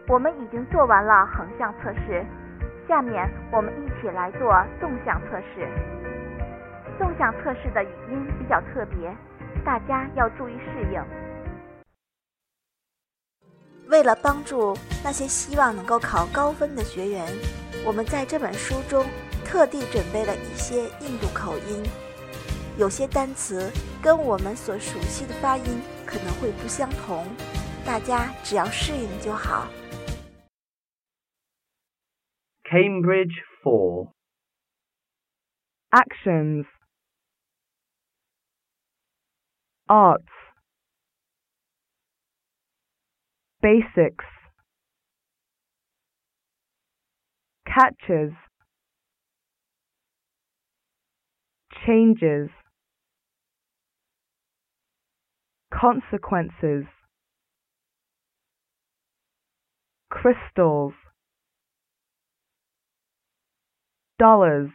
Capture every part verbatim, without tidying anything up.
我们已经做完了横向测试，下面我们一起来做纵向测试。纵向测试的语音比较特别，大家要注意适应。 为了帮助那些希望能够考高分的学员，我们在这本书中特地准备了一些印度口音，有些单词跟我们所熟悉的发音可能会不相同，大家只要适应就好。 Cambridge four. Actions. Arts. Basics. Catches. Changes. Consequences. Crystals. Dollars.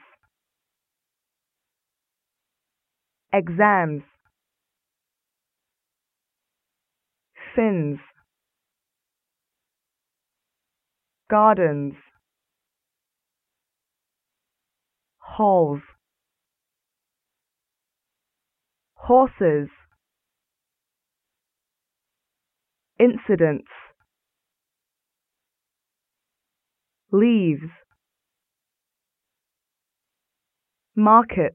Exams. Fins. Gardens. Halls. Horses. Incidents. Leaves. Markets.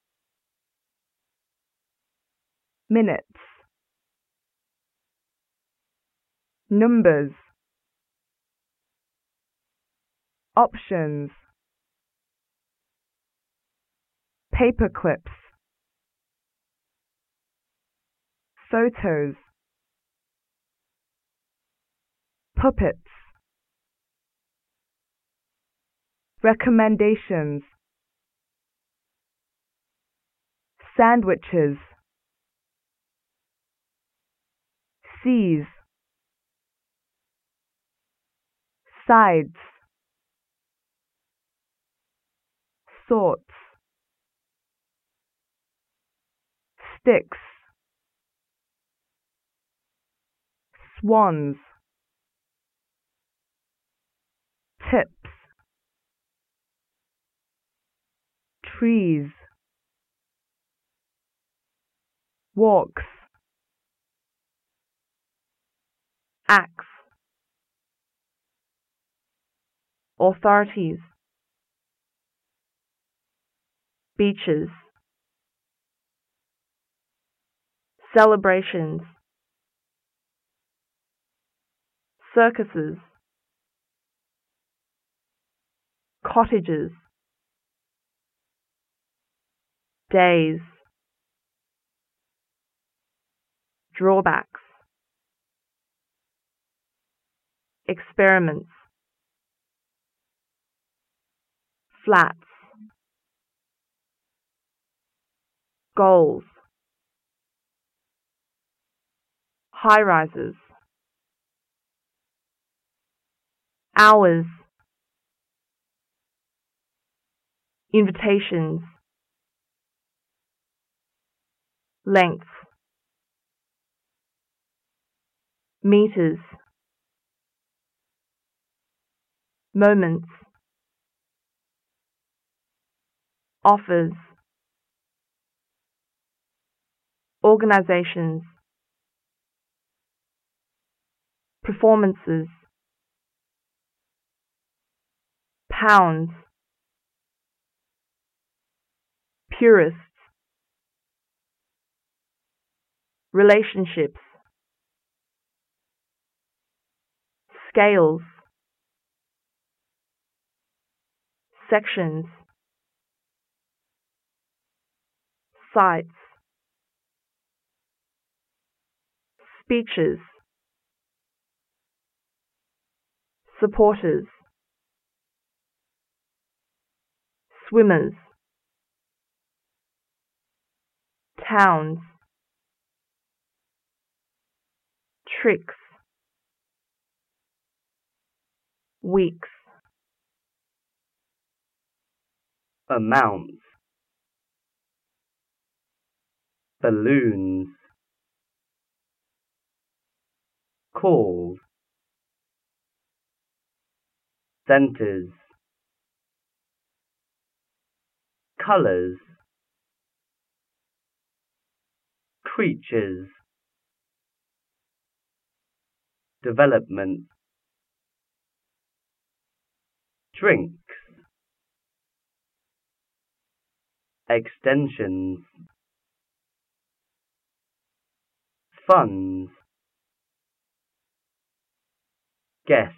Minutes. Numbers. Options. Paper clips. Photos. Puppets. Recommendations. Sandwiches. Seas. Sides. Sorts. Sticks. Swans. Tips. Trees. Walks. Axe. Authorities. Beaches. Celebrations. Circuses. Cottages. Days. Drawbacks. Experiments. Flats. Goals. High-rises. Hours. Invitations. Length. Meters. Moments. Offers. Organizations. Performances. Pounds. Purists. Relationships. Scales. Sections. Sites. Speeches. Supporters. Swimmers. Towns. Tricks. Weeks. Amounts. Balloons. Calls. centers, colors, creatures, development, drinks, extensions, funds, guess,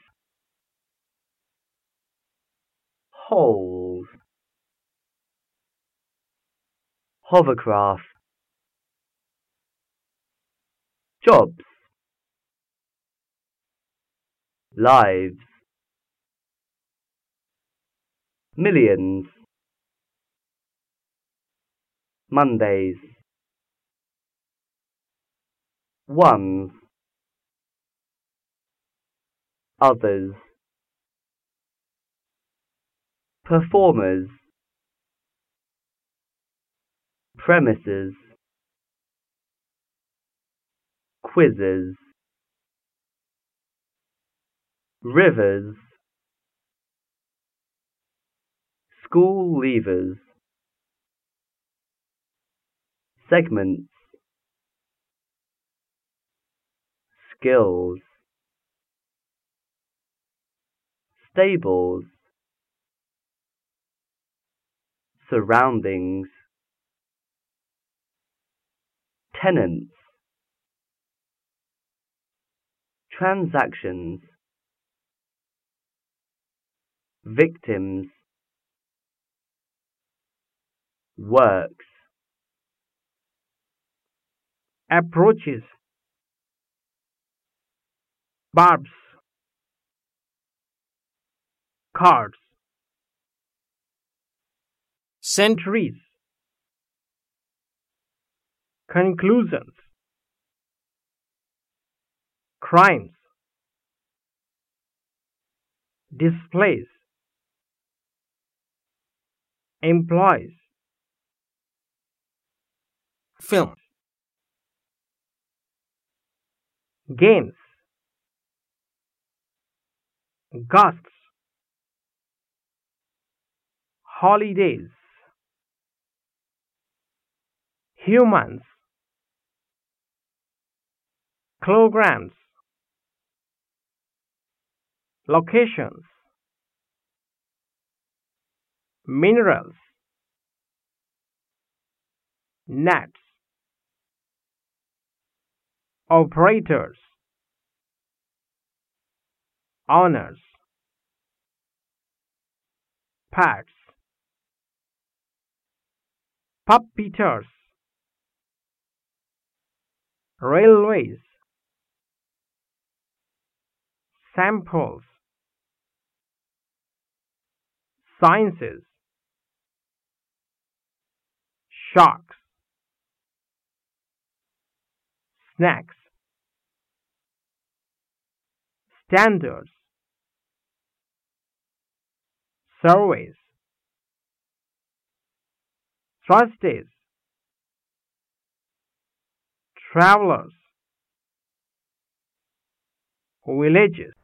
holes, hovercraft, jobs, lives, millions, Mondays, ones, others, performers, premises, quizzes, rivers, school leavers, segments, skills, stables, surroundings, tenants, transactions, victims, works, approaches, barbs, cards, centuries, conclusions, crimes, displays, employees, film, games, gusts, holidays, humans, kilograms, locations, minerals, nets, operators, honors, pets, puppeteers, railways, samples, sciences, sharks, snacks, standards, surveys, trustees, travelers, villages,